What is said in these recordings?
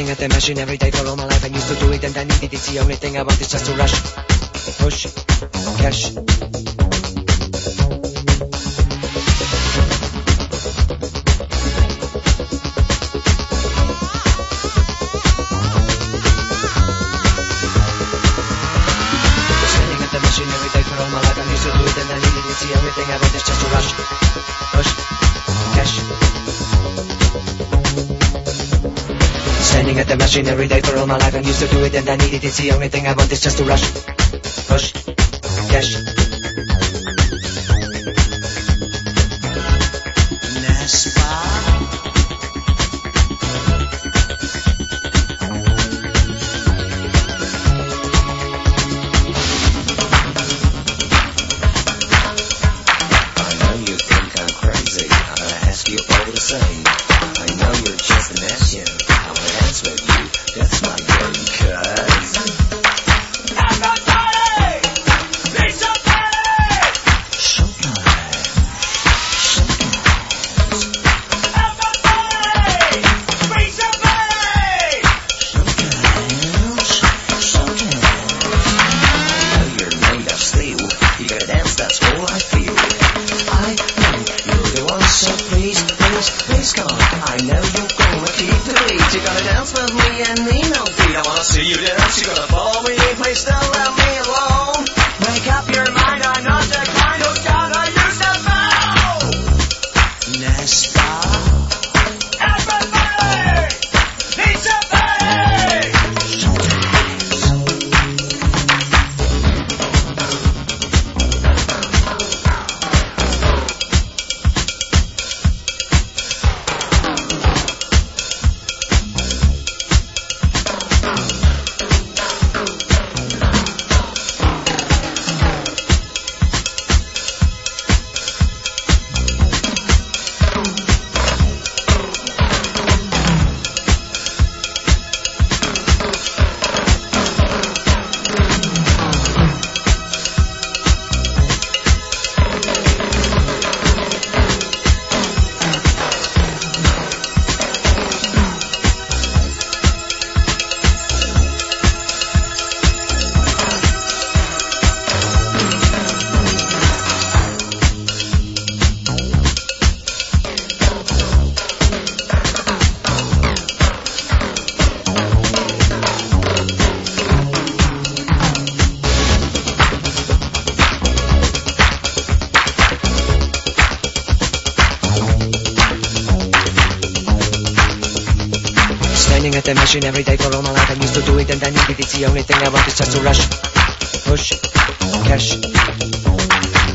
Standing at the machine every day for all my life. I used to do it and I needed it. It's the only thing I want is just to rush, push, cash. Standing at the machine every day for all my life. I used to do it and I needed it. It's the only thing I want is just to rush, push, cash. Standing at the machine every day for all my life. I'm used to do it and I need it. It's the only thing I want is just to rush, push, cash. I know you think I'm crazy. I'll ask you all the same. I know you're just an action. I'll dance with you. That's my game, cuz Everybody, be somebody. Showtime. Everybody, be somebody. Showtime. I know you're made of steel. You gotta dance, that's all I feel. I know you're the one, so please, please, please come. I know you're gonna keep the beat. You gotta dance with me and me no feet. I wanna see you dance. You gotta follow me. Please don't let me alone. Make up your mind. I'm not the kind of guy that used to bow. Nesta. Everybody, be somebody. Standing at the machine every day for all my life. I used to do it and I need it. It's the only thing I want is just to rush, push, cash.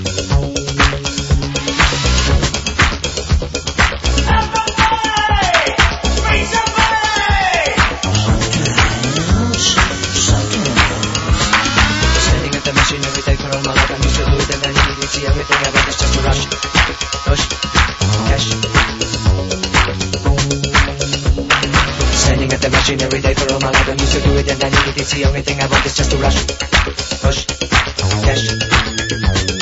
Everybody, be somebody. Standing at the machine every day for all my life. I used to do it and I need it. It's the only thing I want is just to rush, push, cash. Standing at the machine every day for all my life. I'm used to do it and I need it. It's the only thing I want is just to rush, push, cash.